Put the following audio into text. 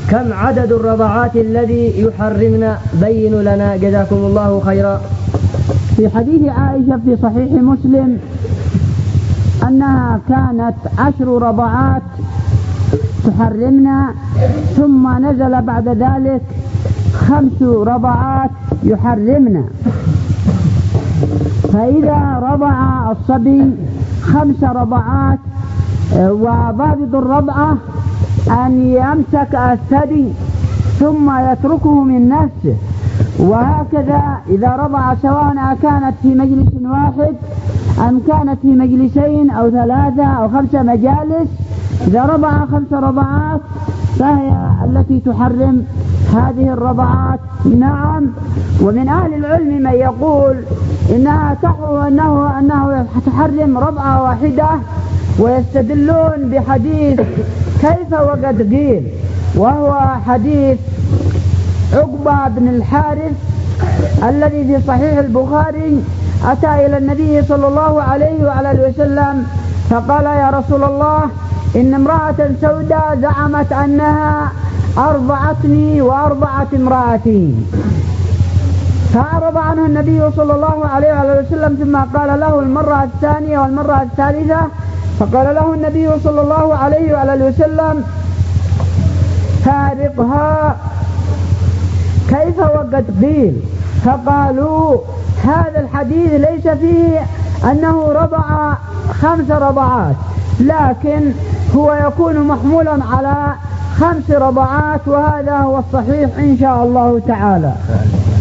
كم عدد الرضعات الذي يحرمنا؟ بينوا لنا جزاكم الله خيرا. في حديث عائشة في صحيح مسلم أنها كانت 10 رضعات تحرمنا، ثم نزل بعد ذلك 5 رضعات يحرمنا. فإذا رضع الصبي 5 رضعات، وضابط الرضعة أن يمسك الثدي ثم يتركه من نفسه، وهكذا إذا رضع سواء كانت في مجلس واحد أم كانت في مجلسين أو 3 أو 5 مجالس، إذا رضع 5 رضعات فهي التي تحرم هذه الرضعات. نعم، ومن أهل العلم من يقول إنها أنه تحرم رضعة واحدة، ويستدلون بحديث كيف وقد قيل، وهو حديث عقبة بن الحارث الذي في صحيح البخاري أتى إلى النبي صلى الله عليه وعلى وسلم فقال: يا رسول الله، إن امرأة سوداء زعمت أنها أرضعتني وأرضعت امرأتي. فأعرض عنه النبي صلى الله عليه وعلى وسلم، ثم قال له المرة الثانية والمرة الثالثة، فقال له النبي صلى الله عليه وعلى وسلم: فارقها، كيف وقد قيل؟ فقالوا: هذا الحديث ليس فيه أنه رضع 5 رضعات، لكن هو يكون محمولا على 5 رضعات، وهذا هو الصحيح إن شاء الله تعالى.